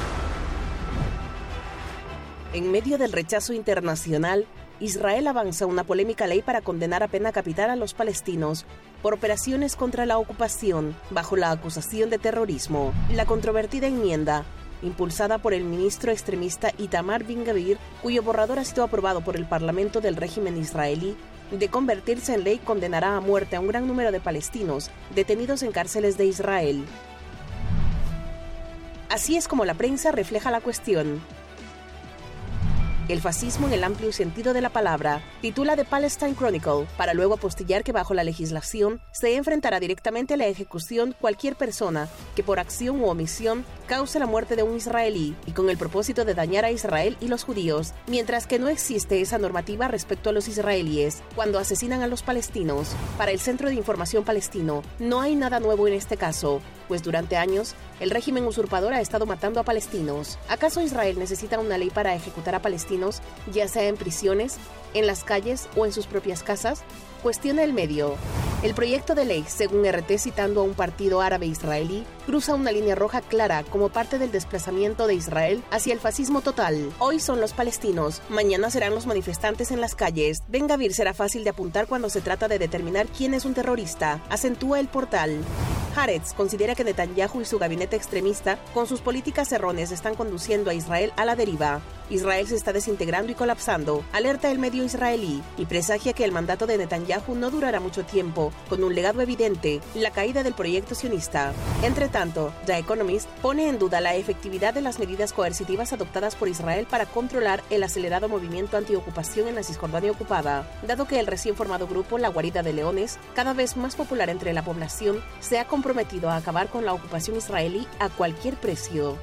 En medio del rechazo internacional, Israel avanza una polémica ley para condenar a pena capital a los palestinos por operaciones contra la ocupación bajo la acusación de terrorismo. La controvertida enmienda, impulsada por el ministro extremista Itamar Ben-Gvir, cuyo borrador ha sido aprobado por el Parlamento del régimen israelí, de convertirse en ley condenará a muerte a un gran número de palestinos detenidos en cárceles de Israel. Así es como la prensa refleja la cuestión. el fascismo en el amplio sentido de la palabra, titula The Palestine Chronicle, para luego apostillar que bajo la legislación se enfrentará directamente a la ejecución cualquier persona que por acción u omisión cause la muerte de un israelí y con el propósito de dañar a Israel y los judíos, mientras que no existe esa normativa respecto a los israelíes cuando asesinan a los palestinos. Para el Centro de Información Palestino, no hay nada nuevo en este caso, pues durante años el régimen usurpador ha estado matando a palestinos. ¿Acaso Israel necesita una ley para ejecutar a palestinos, ya sea en prisiones, en las calles o en sus propias casas? Cuestiona el medio. El proyecto de ley, según R T citando a un partido árabe israelí, cruza una línea roja clara como parte del desplazamiento de Israel hacia el fascismo total. Hoy son los palestinos, mañana serán los manifestantes en las calles. Ben Gvir será fácil de apuntar cuando se trata de determinar quién es un terrorista, acentúa el portal. Haaretz considera que Netanyahu y su gabinete extremista, con sus políticas erróneas, están conduciendo a Israel a la deriva. Israel se está desintegrando y colapsando, alerta el medio israelí, y presagia que el mandato de Netanyahu no durará mucho tiempo, con un legado evidente, la caída del proyecto sionista. Entre tanto, The Economist pone en duda la efectividad de las medidas coercitivas adoptadas por Israel para controlar el acelerado movimiento antiocupación en la Cisjordania ocupada, dado que el recién formado grupo La Guarida de Leones, cada vez más popular entre la población, se ha comprometido a acabar con la ocupación israelí a cualquier precio.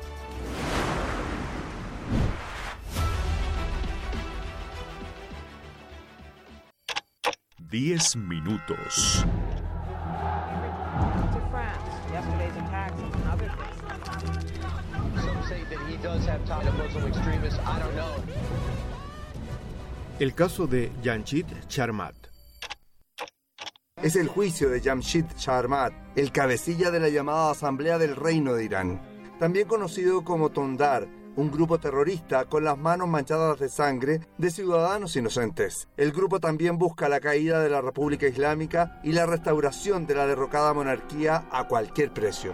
Diez minutos. El caso de Jamshid Sharmat. Es el juicio de Jamshid Sharmat, el cabecilla de la llamada Asamblea del Reino de Irán, también conocido como Tondar, un grupo terrorista con las manos manchadas de sangre de ciudadanos inocentes. El grupo también busca la caída de la República Islámica y la restauración de la derrocada monarquía a cualquier precio.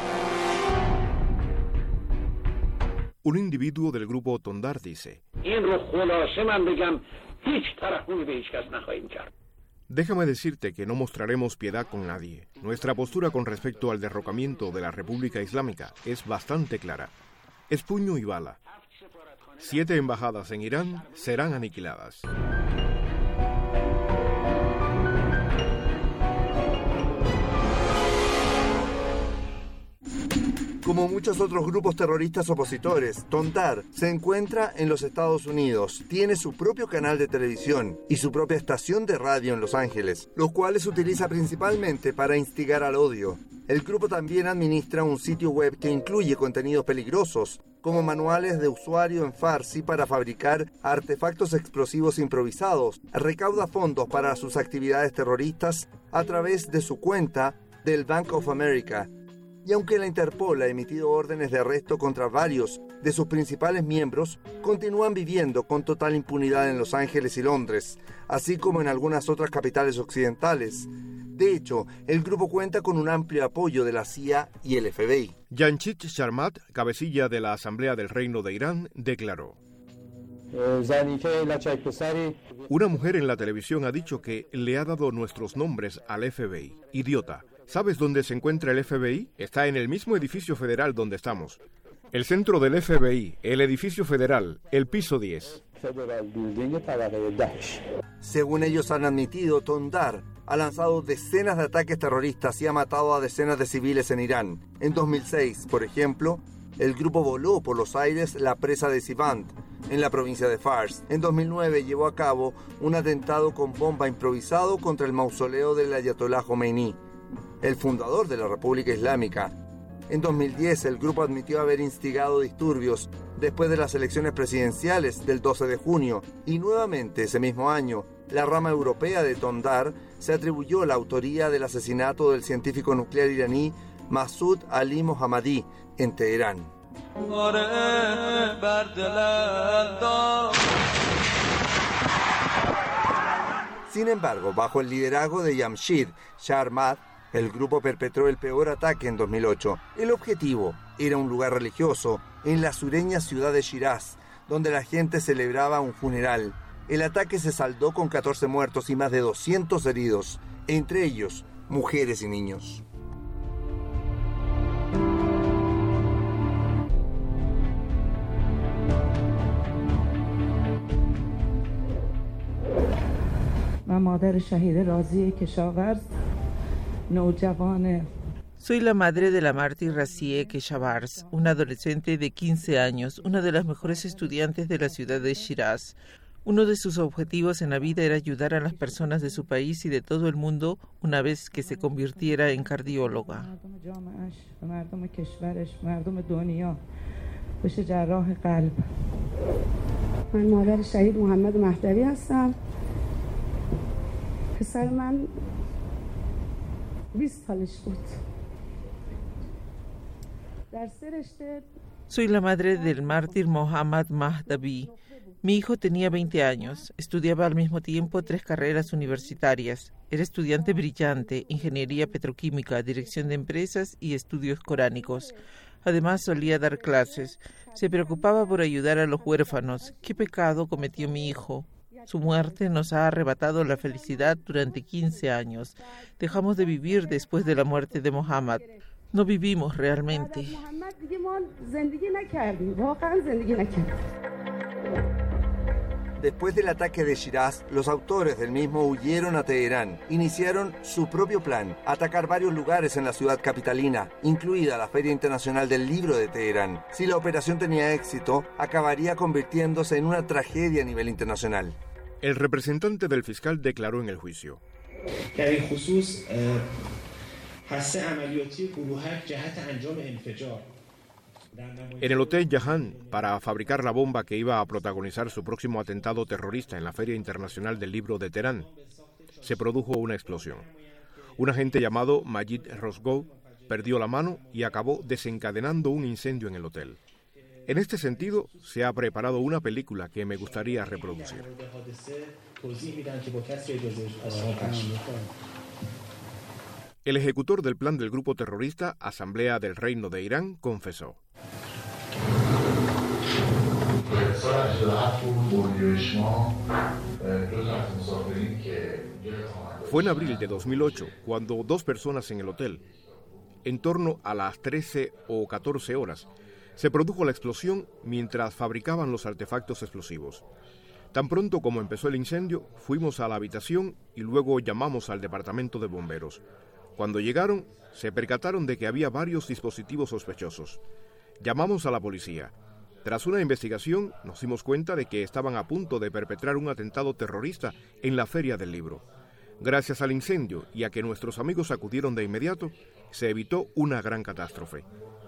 Un individuo del grupo Tondar dice: déjame decirte que no mostraremos piedad con nadie. Nuestra postura con respecto al derrocamiento de la República Islámica es bastante clara. Es puño y bala. Siete embajadas en Irán serán aniquiladas. Como muchos otros grupos terroristas opositores, Tondar se encuentra en los Estados Unidos, tiene su propio canal de televisión y su propia estación de radio en Los Ángeles, los cuales utiliza principalmente para instigar al odio. El grupo también administra un sitio web que incluye contenidos peligrosos, como manuales de usuario en farsi para fabricar artefactos explosivos improvisados, recauda fondos para sus actividades terroristas a través de su cuenta del Bank of America. Y aunque la Interpol ha emitido órdenes de arresto contra varios de sus principales miembros, continúan viviendo con total impunidad en Los Ángeles y Londres, así como en algunas otras capitales occidentales. De hecho, el grupo cuenta con un amplio apoyo de la C I A y el F B I. Jamshid Sharmat, cabecilla de la Asamblea del Reino de Irán, declaró: una mujer en la televisión ha dicho que le ha dado nuestros nombres al F B I. Idiota. ¿Sabes dónde se encuentra el F B I? Está en el mismo edificio federal donde estamos. El centro del F B I, el edificio federal, el piso diez. Según ellos han admitido, Tondar ha lanzado decenas de ataques terroristas y ha matado a decenas de civiles en Irán. En dos mil seis, por ejemplo, el grupo voló por los aires la presa de Sivand, en la provincia de Fars. En dos mil nueve llevó a cabo un atentado con bomba improvisado contra el mausoleo del Ayatollah Khomeini, el fundador de la República Islámica. En dos mil diez, el grupo admitió haber instigado disturbios después de las elecciones presidenciales del doce de junio, y nuevamente ese mismo año, la rama europea de Tondar se atribuyó la autoría del asesinato del científico nuclear iraní Masoud Ali Mohammadi en Teherán. Sin embargo, bajo el liderazgo de Jamshid Sharmat, el grupo perpetró el peor ataque en dos mil ocho. El objetivo era un lugar religioso en la sureña ciudad de Shiraz, donde la gente celebraba un funeral. El ataque se saldó con catorce muertos y más de doscientos heridos, entre ellos mujeres y niños. Soy la madre de la mártir Razie Keshavars, una adolescente de quince años, una de las mejores estudiantes de la ciudad de Shiraz. Uno de sus objetivos en la vida era ayudar a las personas de su país y de todo el mundo una vez que se convirtiera en cardióloga. Soy la madre del mártir Mohammad Mahdavi. Mi hijo tenía veinte años, estudiaba al mismo tiempo tres carreras universitarias. Era estudiante brillante, ingeniería petroquímica, dirección de empresas y estudios coránicos. Además solía dar clases. Se preocupaba por ayudar a los huérfanos. ¿Qué pecado cometió mi hijo? Su muerte nos ha arrebatado la felicidad durante quince años. Dejamos de vivir después de la muerte de Mohammad. No vivimos realmente. Después del ataque de Shiraz, los autores del mismo huyeron a Teherán. Iniciaron su propio plan, atacar varios lugares en la ciudad capitalina, incluida la Feria Internacional del Libro de Teherán. Si la operación tenía éxito, acabaría convirtiéndose en una tragedia a nivel internacional. El representante del fiscal declaró en el juicio: en el Hotel Jahan, para fabricar la bomba que iba a protagonizar su próximo atentado terrorista en la Feria Internacional del Libro de Teherán, se produjo una explosión. Un agente llamado Majid Rosgou perdió la mano y acabó desencadenando un incendio en el hotel. En este sentido, se ha preparado una película que me gustaría reproducir. El ejecutor del plan del grupo terrorista Asamblea del Reino de Irán confesó: fue en abril de dos mil ocho cuando dos personas en el hotel, en torno a las trece o catorce horas, se produjo la explosión mientras fabricaban los artefactos explosivos. Tan pronto como empezó el incendio, fuimos a la habitación y luego llamamos al departamento de bomberos. Cuando llegaron, se percataron de que había varios dispositivos sospechosos. Llamamos a la policía. Tras una investigación, nos dimos cuenta de que estaban a punto de perpetrar un atentado terrorista en la Feria del Libro. Gracias al incendio y a que nuestros amigos acudieron de inmediato, se evitó una gran catástrofe.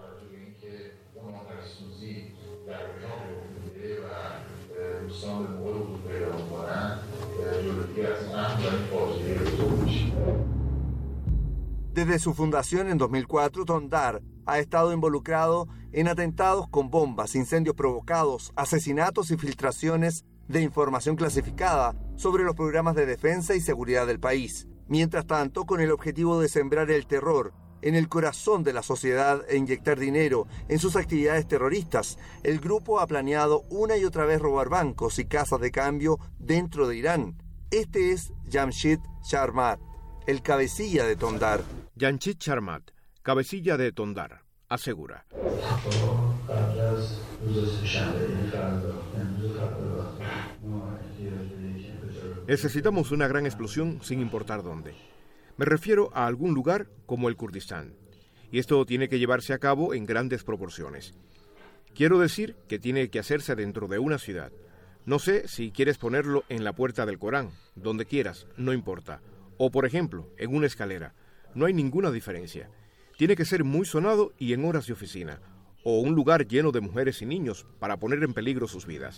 Desde su fundación en dos mil cuatro, Tondar ha estado involucrado en atentados con bombas, incendios provocados, asesinatos y filtraciones de información clasificada sobre los programas de defensa y seguridad del país. Mientras tanto, con el objetivo de sembrar el terror en el corazón de la sociedad e inyectar dinero en sus actividades terroristas, el grupo ha planeado una y otra vez robar bancos y casas de cambio dentro de Irán. Este es Jamshid Sharmat, el cabecilla de Tondar. Jamshid Sharmat, cabecilla de Tondar, asegura: necesitamos una gran explosión sin importar dónde. Me refiero a algún lugar como el Kurdistán, y esto tiene que llevarse a cabo en grandes proporciones. Quiero decir que tiene que hacerse dentro de una ciudad. No sé si quieres ponerlo en la puerta del Corán, donde quieras, no importa. O, por ejemplo, en una escalera. No hay ninguna diferencia. Tiene que ser muy sonado y en horas de oficina. O un lugar lleno de mujeres y niños para poner en peligro sus vidas.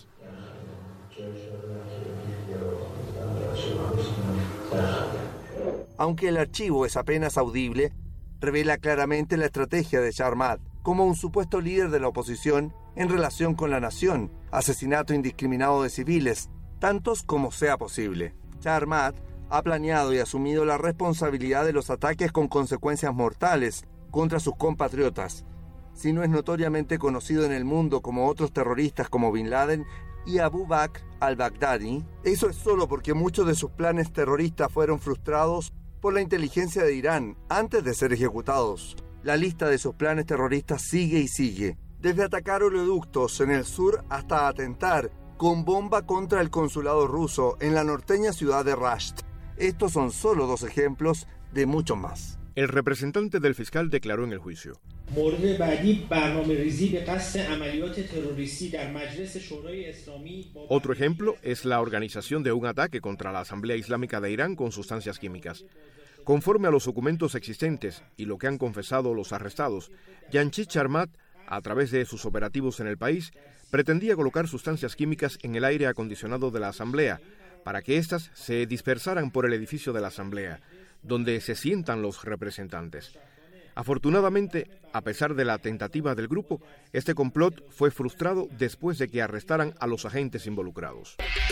Aunque el archivo es apenas audible, revela claramente la estrategia de Sharmat como un supuesto líder de la oposición en relación con la nación, asesinato indiscriminado de civiles, tantos como sea posible. Sharmat ha planeado y asumido la responsabilidad de los ataques con consecuencias mortales contra sus compatriotas. Si no es notoriamente conocido en el mundo como otros terroristas como Bin Laden y Abu Bakr al-Baghdadi, eso es solo porque muchos de sus planes terroristas fueron frustrados por la inteligencia de Irán antes de ser ejecutados. La lista de sus planes terroristas sigue y sigue, desde atacar oleoductos en el sur hasta atentar con bomba contra el consulado ruso en la norteña ciudad de Rasht. Estos son solo dos ejemplos de muchos más. El representante del fiscal declaró en el juicio: otro ejemplo es la organización de un ataque contra la Asamblea Islámica de Irán con sustancias químicas. Conforme a los documentos existentes y lo que han confesado los arrestados, Jamshid Sharmat, a través de sus operativos en el país, pretendía colocar sustancias químicas en el aire acondicionado de la Asamblea para que éstas se dispersaran por el edificio de la Asamblea, donde se sientan los representantes. Afortunadamente, a pesar de la tentativa del grupo, este complot fue frustrado después de que arrestaran a los agentes involucrados.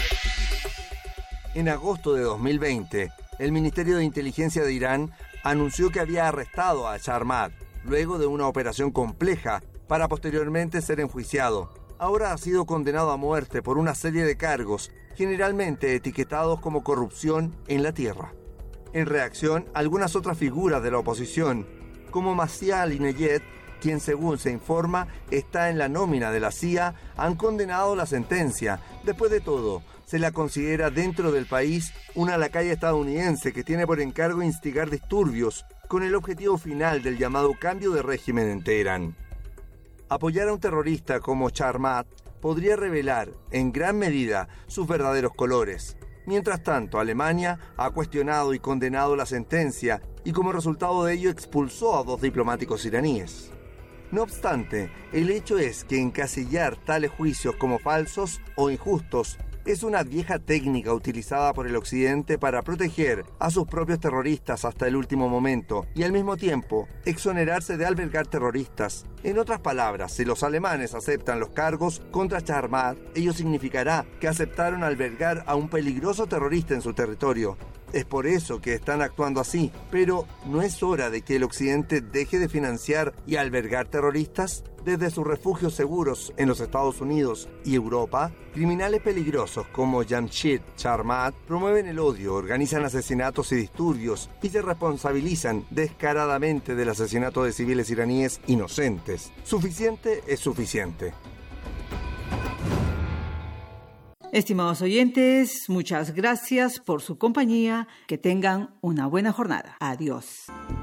En agosto de dos mil veinte, el Ministerio de Inteligencia de Irán anunció que había arrestado a Sharmat, luego de una operación compleja, para posteriormente ser enjuiciado. Ahora ha sido condenado a muerte por una serie de cargos, generalmente etiquetados como corrupción en la tierra. En reacción, algunas otras figuras de la oposición, como Masih Alinejad, quien según se informa está en la nómina de la C I A, han condenado la sentencia. Después de todo, se la considera dentro del país una lacaya estadounidense que tiene por encargo instigar disturbios con el objetivo final del llamado cambio de régimen en Teherán. Apoyar a un terrorista como Sharmat podría revelar en gran medida sus verdaderos colores. Mientras tanto, Alemania ha cuestionado y condenado la sentencia y como resultado de ello expulsó a dos diplomáticos iraníes. No obstante, el hecho es que encasillar tales juicios como falsos o injustos es una vieja técnica utilizada por el Occidente para proteger a sus propios terroristas hasta el último momento y al mismo tiempo exonerarse de albergar terroristas. En otras palabras, si los alemanes aceptan los cargos contra Sharmat, ello significará que aceptaron albergar a un peligroso terrorista en su territorio. Es por eso que están actuando así, pero ¿no es hora de que el Occidente deje de financiar y albergar terroristas? Desde sus refugios seguros en los Estados Unidos y Europa, criminales peligrosos como Jamshid Sharmat promueven el odio, organizan asesinatos y disturbios y se responsabilizan descaradamente del asesinato de civiles iraníes inocentes. Suficiente es suficiente. Estimados oyentes, muchas gracias por su compañía. Que tengan una buena jornada. Adiós.